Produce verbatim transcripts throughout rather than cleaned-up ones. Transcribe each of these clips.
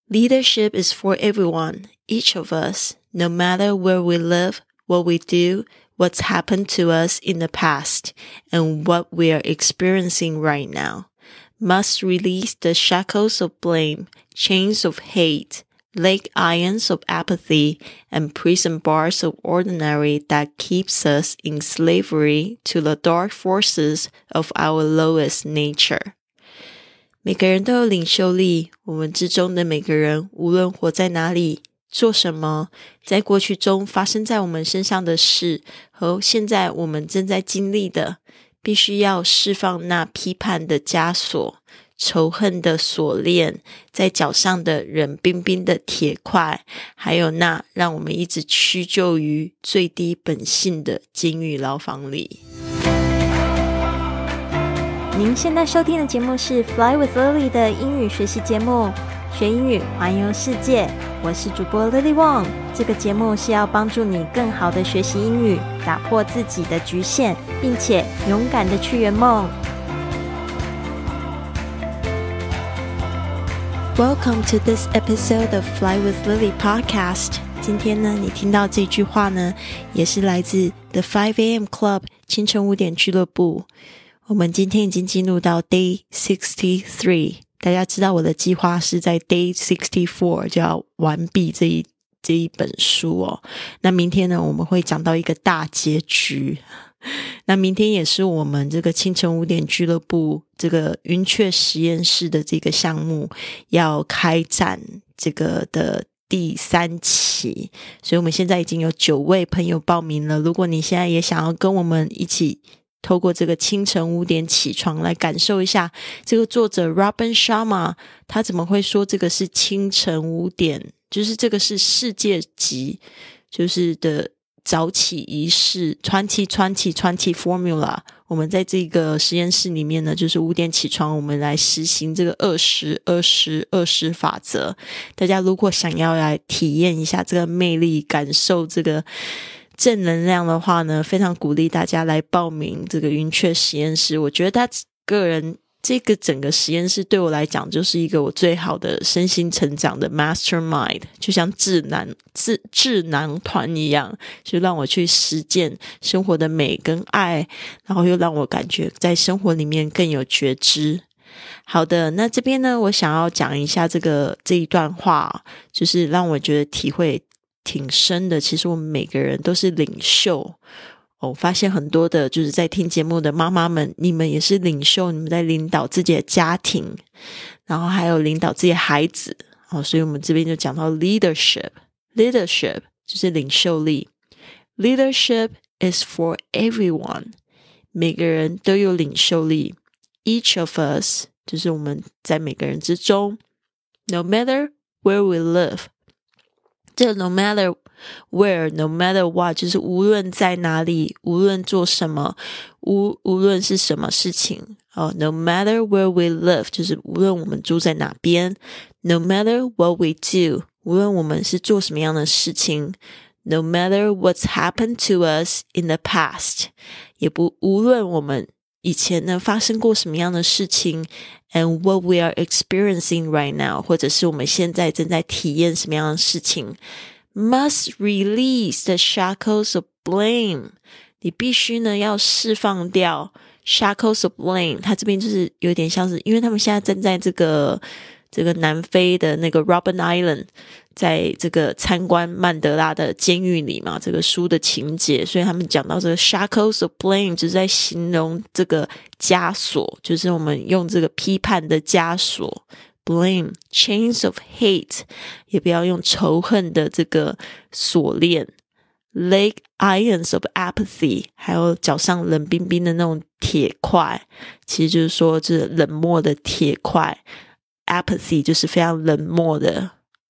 Leadership is for everyone, each of us, no matter where we live, what we do, what's happened to us in the past, and what we are experiencing right now. Must release the shackles of blame, chains of hate, leg irons of apathy, and prison bars of ordinary that keeps us in slavery to the dark forces of our lowest nature. 每个人都有领袖力，我们之中的每个人，无论活在哪里，做什么，在过去中发生在我们身上的事，和现在我们正在经历的，必须要释放那批判的枷锁，仇恨的锁链，在脚上的冷冰冰的铁块，还有那让我们一直屈就于最低本性的监狱牢房里。 您现在收听的节目是 Fly with Lily 的英语学习节目，学英语环游世界。我是主播 Lily Wong， 这个节目是要帮助你更好的学习英语，打破自己的局限，并且勇敢的去圆梦。 Welcome to this episode of Fly with Lily podcast. 今天呢，你听到这句话呢，也是来自 The five a.m. Club 清晨五点俱乐部。我们今天已经进入到 Day sixty-three， 大家知道我的计划是在 Day sixty-four 就要完毕这一这一本书哦。那明天呢，我们会讲到一个大结局。那明天也是我们这个清晨五点俱乐部这个云雀实验室的这个项目要开展这个的第三期，所以我们现在已经有九位朋友报名了。如果你现在也想要跟我们一起透过这个清晨五点起床来感受一下这个作者 Robin Sharma 他怎么会说这个是清晨五点，就是这个是世界级就是的早起仪式 twenty twenty twenty formula。 我们在这个实验室里面呢，就是五点起床，我们来实行这个二十二十二十法则。大家如果想要来体验一下这个魅力，感受这个正能量的话呢，非常鼓励大家来报名这个云雀实验室。我觉得他个人这个整个实验室对我来讲就是一个我最好的身心成长的 mastermind， 就像智囊智智囊团一样，就让我去实践生活的美跟爱，然后又让我感觉在生活里面更有觉知。好的，那这边呢，我想要讲一下这个这一段话，就是让我觉得体会挺深的。其实我们每个人都是领袖哦，我发现很多的就是在听节目的妈妈们，你们也是领袖，你们在领导自己的家庭，然后还有领导自己的孩子哦，所以我们这边就讲到 leadership leadership 就是领袖力。 Leadership is for everyone， 每个人都有领袖力。 Each of us 就是我们在每个人之中， no matter where we live，这 no matter where no matter what 就是无论在哪里，无论做什么，无无论是什么事情哦。No matter where we live 就是无论我们住在哪边， No matter what we do 无论我们是做什么样的事情， No matter what's happened to us in the past 也不无论我们以前呢发生过什么样的事情， and what we are experiencing right now 或者是我们现在正在体验什么样的事情， must release the shackles of blame 你必须呢要释放掉 shackles of blame。 它这边就是有点像是因为他们现在正在这个这个南非的那个 Robben Island， 在这个参观曼德拉的监狱里嘛，这个书的情节，所以他们讲到这个 shackles of blame 就是在形容这个枷锁，就是我们用这个批判的枷锁 blame， chains of hate 也不要用仇恨的这个锁链， leg irons of apathy 还有脚上冷冰冰的那种铁块，其实就是说这冷漠的铁块， apathy 就是非常冷漠的，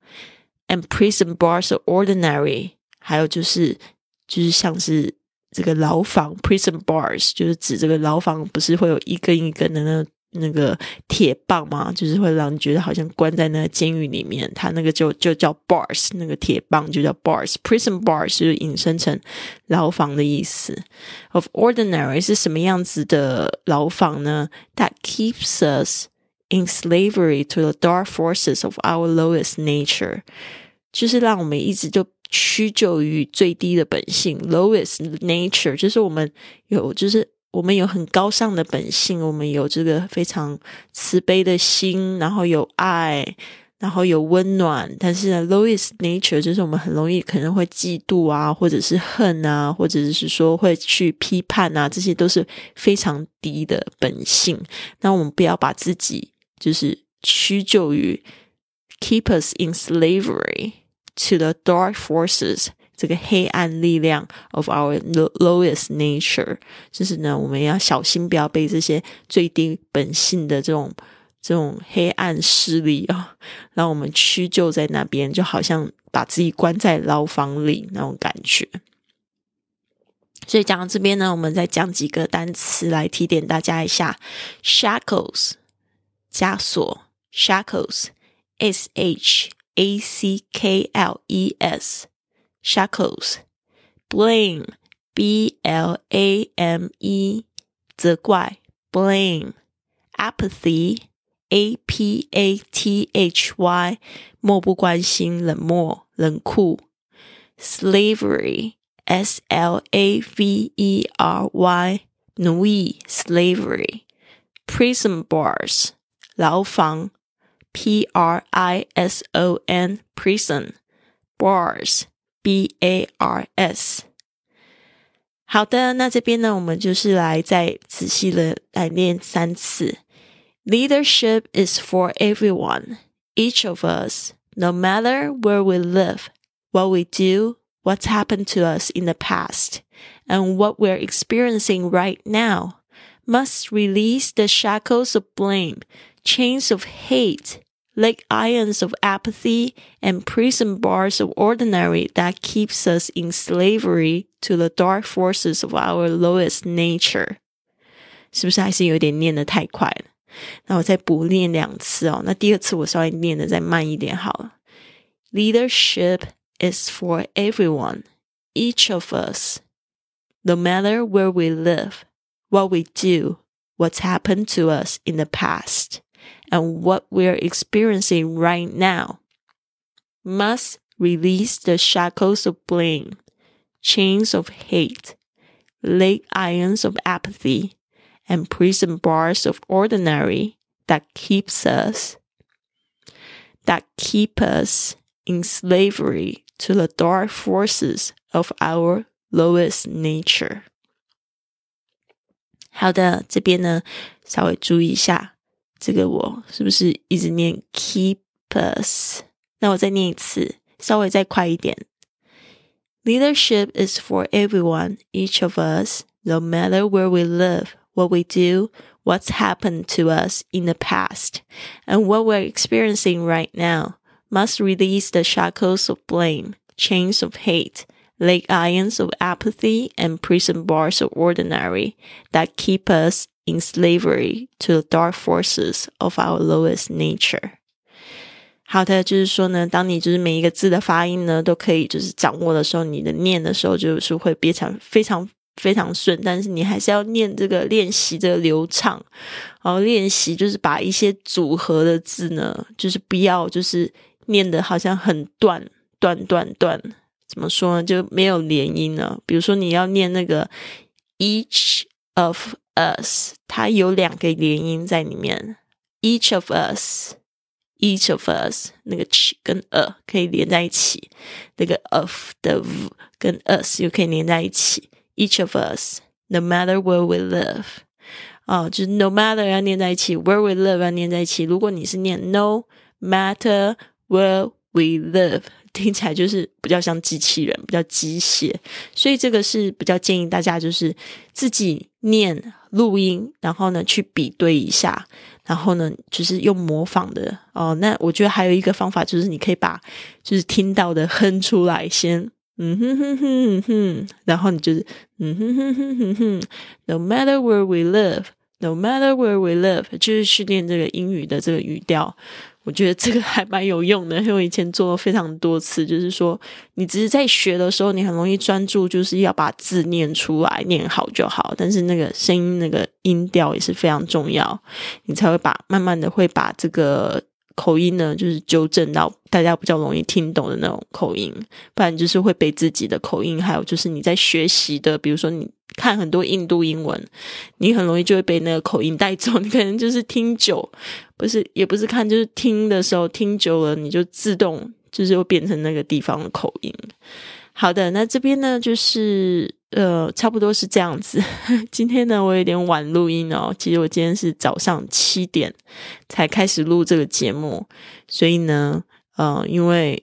and prison bars of ordinary 还有就是就是像是这个牢房 prison bars 就是指这个牢房不是会有一根一根的那那个铁棒吗？就是会让你觉得好像关在那个监狱里面，它那个就就叫 bars， 那个铁棒就叫 bars。 prison bars 就是引申成牢房的意思。 of ordinary 是什么样子的牢房呢？ That keeps us in slavery to the dark forces of our lowest nature， 就是让我们一直就屈就于最低的本性 lowest nature， 就是我们有就是我们有很高尚的本性，我们有这个非常慈悲的心，然后有爱，然后有温暖，但是呢 lowest nature 就是我们很容易可能会嫉妒啊，或者是恨啊，或者是说会去批判啊，这些都是非常低的本性。那我们不要把自己就是屈就于 keep us in slavery to the dark forces， 这个黑暗力量 of our lowest nature， 就是呢我们要小心不要被这些最低本性的这种这种黑暗势力啊，让我们屈就在那边，就好像把自己关在牢房里那种感觉。所以讲到这边呢，我们再讲几个单词来提点大家一下。 Shackles 枷锁 Shackles S H A C K L E S Shackles Blame B L A M E 责怪 Blame Apathy A P A T H Y 漠不关心冷漠冷酷 Slavery S L A V E R Y 奴役 Slavery Prison bars 牢房P R I S O N Prison Bars B A R S 好的，那这边呢我们就是来再仔细的来念三次。 Leadership is for everyone, each of us, no matter where we live, what we do, what's happened to us in the past, and what we're experiencing right now, must release the shackles of blame, chains of hate, like irons of apathy, and prison bars of ordinary that keeps us in slavery to the dark forces of our lowest nature. 是不是还是有点念得太快了？那我再补念两次哦。那第二次我稍微念得再慢一点好了。Leadership is for everyone, each of us, no matter where we live, what we do, what's happened to us in the past, and what we're experiencing right now, must release the shackles of blame, chains of hate, leg irons of apathy, and prison bars of ordinary that keeps us, that keep us in slavery to the dark forces of our lowest nature. 好的，这边呢稍微注意一下，这个我是不是一直念 keep us？ 那我再念一次，稍微再快一点。Leadership is for everyone, each of us, no matter where we live, what we do, what's happened to us in the past, and what we're experiencing right now, must release the shackles of blame, chains of hate, leg irons of apathy, and prison bars of ordinary that keep us in slavery to the dark forces of our lowest nature. 好的，就是说呢，当你就是每一个字的发音呢都可以就是掌握的时候，你的念的时候就是会变成非常非常顺，但是你还是要念这个练习这个流畅，然后练习就是把一些组合的字呢，就是不要就是念的好像很断断断断，怎么说呢，就没有连音了。比如说你要念那个 each of us， 它有两个连音在里面， each of us each of us 那个 ch 跟 a 可以连在一起，那个 of 的 v 跟 us 又可以连在一起， each of us no matter where we live， 哦，就是 no matter 要连在一起， where we live 要连在一起。如果你是念 no matter where we live， 听起来就是比较像机器人，比较机械，所以这个是比较建议大家就是自己念录音，然后呢去比对一下，然后呢就是用模仿的哦。那我觉得还有一个方法就是你可以把就是听到的哼出来先，嗯哼哼哼哼哼，然后你就是嗯哼哼哼哼哼 no matter where we live no matter where we live， 就是训练这个英语的这个语调。 我觉得这个还蛮有用的，因为我以前做了非常多次，就是说你只是在学的时候你很容易专注，就是要把字念出来念好就好，但是那个声音那个音调也是非常重要，你才会把慢慢的会把这个口音呢就是纠正到大家比较容易听懂的那种口音，不然就是会被自己的口音，还有就是你在学习的，比如说你看很多印度英文，你很容易就会被那个口音带走，你可能就是听久，不是也不是看，就是听的时候听久了你就自动就是会变成那个地方的口音。好的，那这边呢就是呃差不多是这样子。今天呢我有点晚录音哦，其实我今天是早上七点才开始录这个节目，所以呢呃因为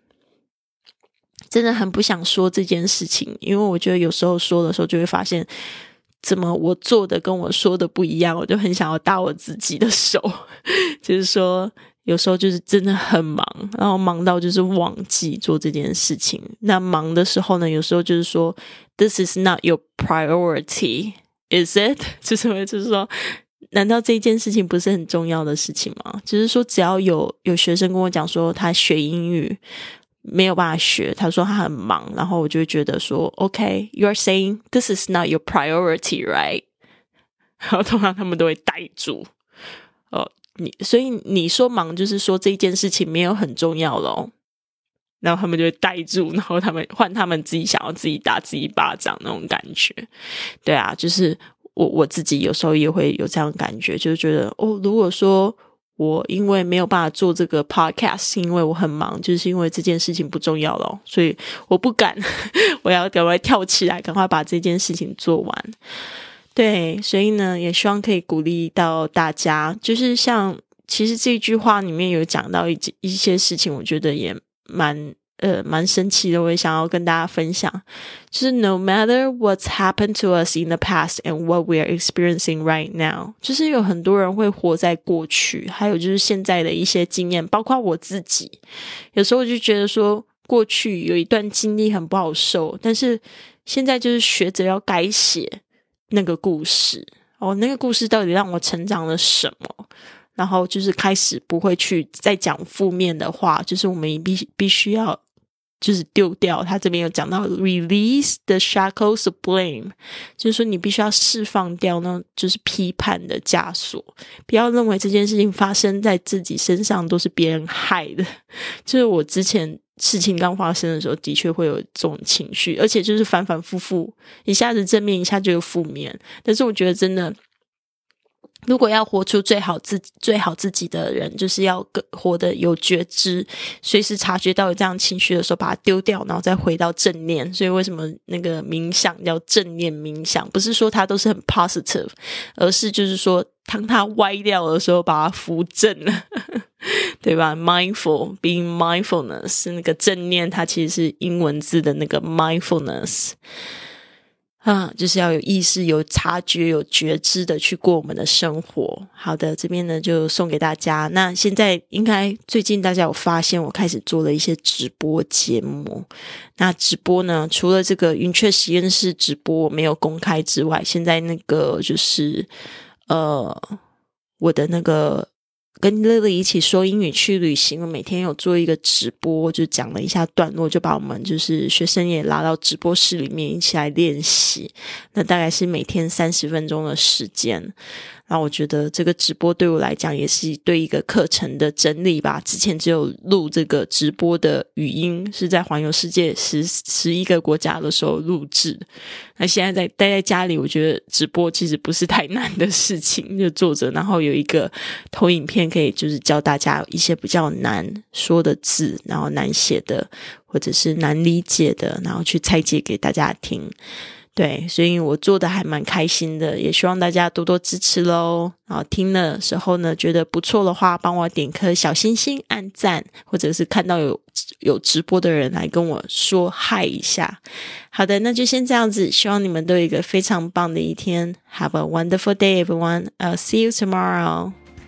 真的很不想说这件事情，因为我觉得有时候说的时候就会发现怎么我做的跟我说的不一样，我就很想要打我自己的手。就是说有时候就是真的很忙，然后忙到就是忘记做这件事情。那忙的时候呢，有时候就是说 This is not your priority, is it? 就是就是说难道这件事情不是很重要的事情吗？就是说只要有有学生跟我讲说他学英语没有办法学，他说他很忙，然后我就会觉得说 OK, you're saying this is not your priority, right? 然后通常他们都会呆住哦，你所以你说忙就是说这件事情没有很重要咯，然后他们就会呆住，然后他们换他们自己想要自己打自己巴掌那种感觉。对啊，就是我我自己有时候也会有这样的感觉，就是觉得哦，如果说我因为没有办法做这个 podcast 是因为我很忙，就是因为这件事情不重要咯，所以我不敢我要赶快跳起来赶快把这件事情做完。对，所以呢也希望可以鼓励到大家，就是像其实这句话里面有讲到一一些事情，我觉得也蛮呃蛮神奇的，我也想要跟大家分享，就是 no matter what's happened to us in the past and what we are experiencing right now， 就是有很多人会活在过去，还有就是现在的一些经验，包括我自己，有时候我就觉得说过去有一段经历很不好受，但是现在就是学着要改写那个故事哦，那个故事到底让我成长了什么，然后就是开始不会去再讲负面的话，就是我们必必须要就是丢掉，他这边有讲到 release the shackles of blame， 就是说你必须要释放掉那就是批判的枷锁，不要认为这件事情发生在自己身上都是别人害的。就是我之前事情刚发生的时候的确会有这种情绪，而且就是反反复复，一下子正面一下就有负面，但是我觉得真的如果要活出最好自己最好自己的人，就是要活得有觉知，随时察觉到有这样情绪的时候把它丢掉，然后再回到正念。所以为什么那个冥想叫正念冥想，不是说它都是很 positive， 而是就是说当它歪掉的时候把它扶正了对吧？ mindful being mindfulness， 那个正念它其实是英文字的那个 mindfulness啊，就是要有意识有察觉有觉知的去过我们的生活。好的，这边呢就送给大家。那现在应该最近大家有发现我开始做了一些直播节目，那直播呢除了这个云雀实验室直播我没有公开之外，现在那个就是呃我的那个跟 Lily 一起说英语去旅行，我每天有做一个直播，就讲了一下段落，就把我们就是学生也拉到直播室里面一起来练习，那大概是每天三十分钟的时间。然后我觉得这个直播对我来讲也是对一个课程的整理吧，之前只有录这个直播的语音，是在环游世界十十一个国家的时候录制，那现在在待在家里，我觉得直播其实不是太难的事情，就坐着然后有一个投影片可以就是教大家一些比较难说的字，然后难写的或者是难理解的，然后去拆解给大家听。对，所以我做的还蛮开心的，也希望大家多多支持咯。然后听的时候呢觉得不错的话，帮我点颗小星星按赞，或者是看到有有直播的人来跟我说嗨一下。好的，那就先这样子，希望你们都有一个非常棒的一天。 Have a wonderful day everyone. I'll see you tomorrow.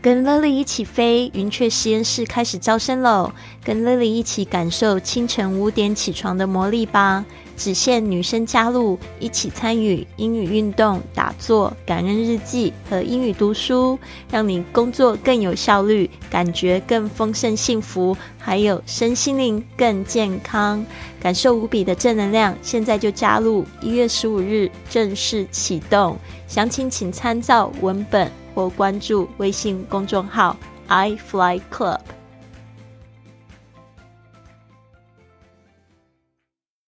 跟 Lily 一起飞，云雀实验室开始招生喽！跟 Lily 一起感受清晨五点起床的魔力吧！只限女生加入，一起参与英语运动、打坐、感恩日记和英语读书，让你工作更有效率，感觉更丰盛幸福，还有身心灵更健康，感受无比的正能量。现在就加入，一月十五日正式启动，详情请参照文本或关注微信公众号 I Fly Club。